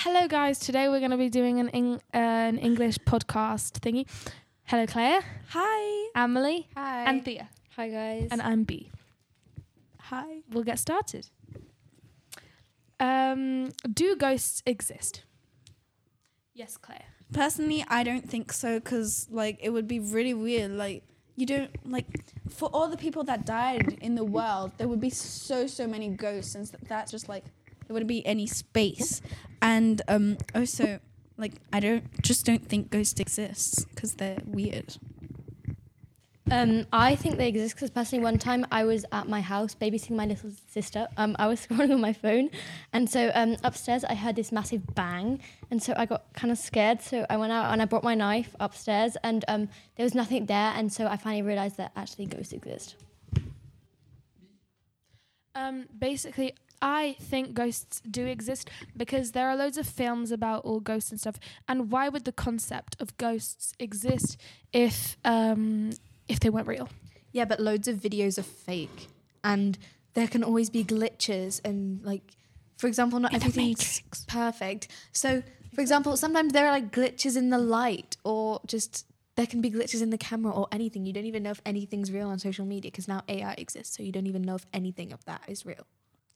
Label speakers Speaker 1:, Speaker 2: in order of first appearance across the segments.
Speaker 1: Hello guys, today we're going to be doing an English podcast thingy. Hello Claire.
Speaker 2: Hi.
Speaker 1: Emily.
Speaker 2: Hi.
Speaker 1: And Thea.
Speaker 3: Hi guys.
Speaker 1: And I'm B.
Speaker 2: Hi.
Speaker 1: We'll get started. Do ghosts exist? Yes, Claire.
Speaker 2: Personally, I don't think so because, it would be really weird. You don't, for all the people that died in the world, there would be so many ghosts, and that's just, there wouldn't be any space. And also, I don't think ghosts exist because they're weird.
Speaker 3: I think they exist because personally one time I was at my house babysitting my little sister. I was scrolling on my phone, and so upstairs I heard this massive bang, and so I got kind of scared. So I went out and I brought my knife upstairs, and there was nothing there, and so I finally realised that actually ghosts exist.
Speaker 1: Basically, I think ghosts do exist because there are loads of films about all ghosts and stuff. And why would the concept of ghosts exist if they weren't real?
Speaker 4: Yeah, but loads of videos are fake, and there can always be glitches, and for example, not everything's perfect. So, for example, sometimes there are glitches in the light, or just there can be glitches in the camera or anything. You don't even know if anything's real on social media because now AI exists, so you don't even know if anything of that is real.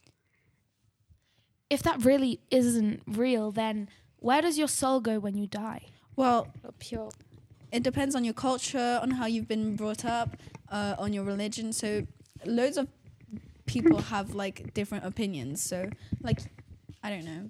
Speaker 1: If that really isn't real, then where does your soul go when you die?
Speaker 2: Well,
Speaker 3: Pure.
Speaker 2: it depends on your culture, on how you've been brought up, on your religion. So loads of people have different opinions. So I don't know.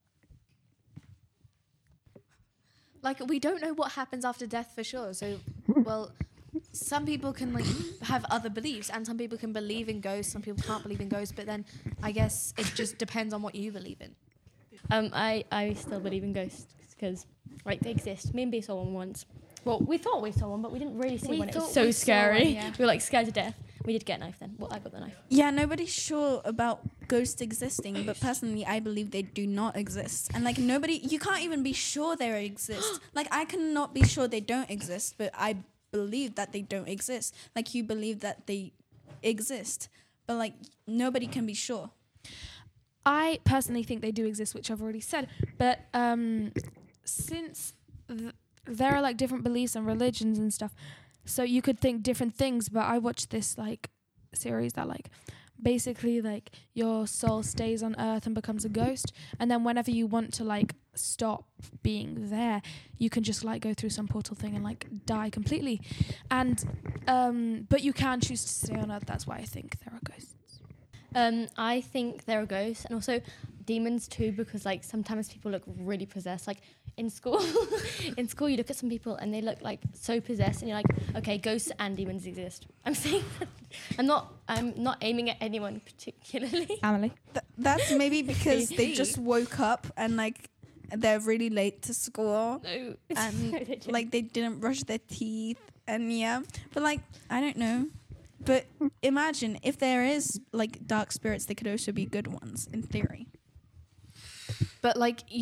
Speaker 4: We don't know what happens after death for sure. So, well, some people can have other beliefs, and some people can believe in ghosts. Some people can't believe in ghosts. But then I guess it just depends on what you believe in.
Speaker 3: I still believe in ghosts because they exist. Me and B saw one once. Well, we thought we saw one, but we didn't really see one. It was so scary.
Speaker 4: One, yeah.
Speaker 3: We were scared to death. We did get a knife then. Well, I got the knife.
Speaker 2: Yeah, nobody's sure about ghosts existing, but personally, I believe they do not exist. And you can't even be sure they exist. I cannot be sure they don't exist, but I believe that they don't exist. You believe that they exist, but nobody can be sure.
Speaker 1: I personally think they do exist, which I've already said. But since there are different beliefs and religions and stuff, so you could think different things. But I watched this series that basically your soul stays on Earth and becomes a ghost, and then whenever you want to stop being there, you can just go through some portal thing and die completely. And but you can choose to stay on Earth. That's why I think there are ghosts.
Speaker 3: I think there are ghosts and also demons too, because sometimes people look really possessed. In school, you look at some people and they look so possessed, and you're okay, ghosts and demons exist. I'm saying that I'm not aiming at anyone particularly.
Speaker 1: Emily,
Speaker 2: that's maybe because they just woke up and they're really late to school.
Speaker 3: No,
Speaker 2: and they didn't brush their teeth, and yeah, but I don't know. But imagine if there is dark spirits, they could also be good ones in theory.
Speaker 4: But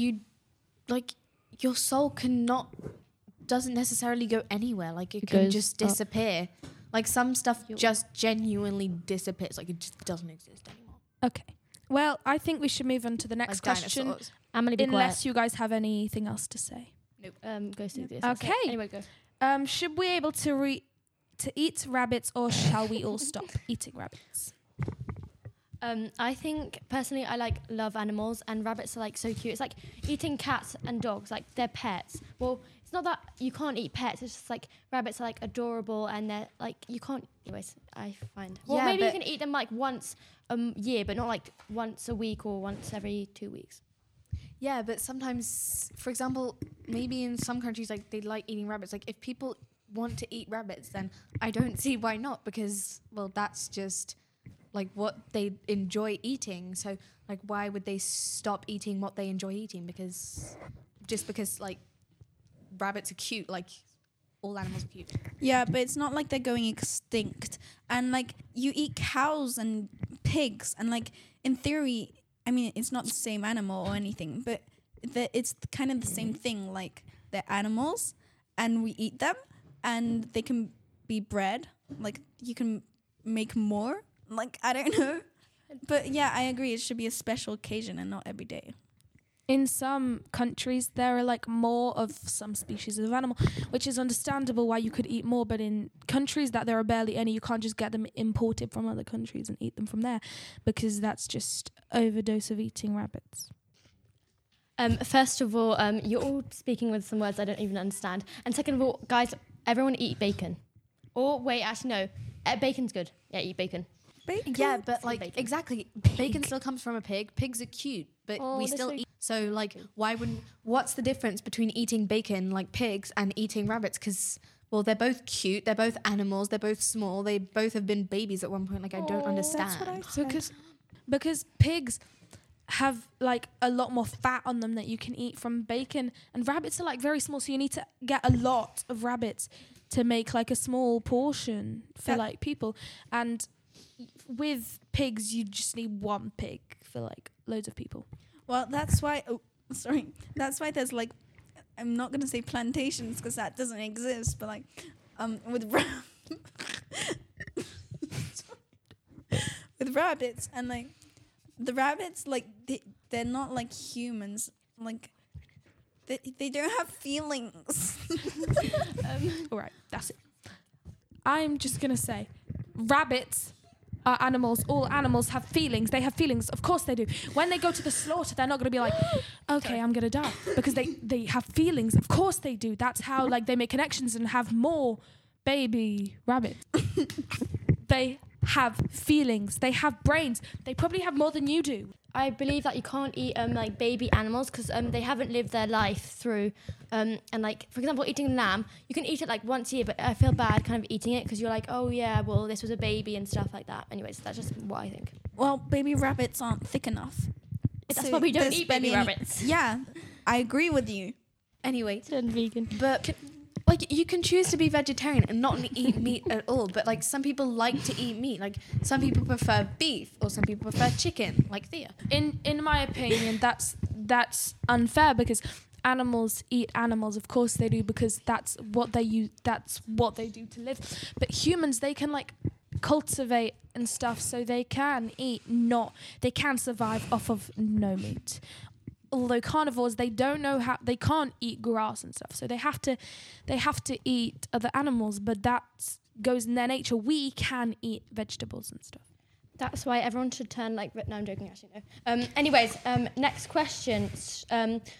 Speaker 4: your soul doesn't necessarily go anywhere. It can just disappear. Some stuff just genuinely disappears. It just doesn't exist anymore.
Speaker 1: Okay. Well, I think we should move on to the next question.
Speaker 4: Dinosaurs.
Speaker 3: Emily, be
Speaker 1: Unless
Speaker 3: quiet.
Speaker 1: you guys have anything else to say.
Speaker 4: Nope.
Speaker 3: Ghosts exist.
Speaker 1: Okay.
Speaker 3: Anyway, go.
Speaker 1: Should we be able to eat rabbits, or shall we all stop eating rabbits?
Speaker 3: I think personally I love animals, and rabbits are so cute. It's eating cats and dogs, they're pets. Well, it's not that you can't eat pets, it's just rabbits are adorable, and they're you can't. Anyways, I find. Well,
Speaker 4: yeah,
Speaker 3: maybe you can eat them once a year, but not once a week or once every 2 weeks.
Speaker 4: Yeah, but sometimes, for example, maybe in some countries they like eating rabbits. If people want to eat rabbits, then I don't see why not, because that's just what they enjoy eating. So why would they stop eating what they enjoy eating? Because rabbits are cute, all animals are cute.
Speaker 2: Yeah, but it's not they're going extinct. And you eat cows and pigs, and in theory, I mean, it's not the same animal or anything, but it's kind of the same thing. They're animals, and we eat them, and they can be bred. You can make more. I don't know. But yeah, I agree. It should be a special occasion and not every day.
Speaker 1: in some countries there are like more of some species of animal, which is understandable why you could eat more, but in countries that there are barely any, you can't just get them imported from other countries and eat them from there, because that's just overdose of eating rabbits.
Speaker 3: First of all, you're all speaking with some words I don't even understand. And second of all, guys, everyone eat bacon. Or wait, actually no, bacon's good. Yeah, eat bacon.
Speaker 4: Yeah, but
Speaker 3: Say
Speaker 4: like
Speaker 3: bacon.
Speaker 4: exactly, bacon still comes from a pig. Pigs are cute, but
Speaker 3: Oh,
Speaker 4: we
Speaker 3: they're
Speaker 4: still
Speaker 3: so
Speaker 4: eat. So like, why wouldn't? What's the difference between eating bacon like pigs and eating rabbits? Because well, they're both cute. They're both animals. They're both small. They both have been babies at one point. Like I don't understand.
Speaker 1: Because pigs have like a lot more fat on them that you can eat from bacon, and rabbits are like very small, so you need to get a lot of rabbits to make like a small portion for like people. And with pigs you just need one pig for like loads of people.
Speaker 2: Well, that's why. Oh, sorry. That's why there's like, I'm not gonna say plantations because that doesn't exist, but like, with with rabbits, and like the rabbits, like they're not like humans. Like they don't have feelings.
Speaker 1: All right, that's it. I'm just gonna say, rabbits are animals. All animals have feelings. They have feelings. Of course they do. When they go to the slaughter, they're not gonna be like, okay, I'm gonna die, because they have feelings. Of course they do. That's how like they make connections and have more baby rabbits. They have feelings. They have brains. They probably have more than you do.
Speaker 3: I believe that you can't eat like baby animals because they haven't lived their life through. And like, for example, eating lamb, you can eat it like once a year, but I feel bad kind of eating it because you're like, oh yeah, well this was a baby and stuff like that. Anyways, that's just what I think.
Speaker 2: Well, baby rabbits aren't thick enough.
Speaker 3: That's
Speaker 2: So
Speaker 3: why we don't
Speaker 2: there's
Speaker 3: eat baby
Speaker 2: barely any-
Speaker 3: rabbits.
Speaker 2: Yeah, I agree with you.
Speaker 4: Anyway,
Speaker 1: Turn vegan.
Speaker 4: but like you can choose to be vegetarian and not eat meat at all. But like some people like to eat meat. Like some people prefer beef or some people prefer chicken. Like Thea.
Speaker 1: In my opinion, that's unfair, because animals eat animals. Of course they do, because that's what they use. That's what they do to live. But humans, they can like cultivate and stuff, so they can eat they can survive off of no meat. Although carnivores, they don't know how, they can't eat grass and stuff, so they have to eat other animals, but that goes in their nature. We can eat vegetables and stuff.
Speaker 3: That's why everyone should turn like. No, I'm joking. Actually, no. Anyways, next question.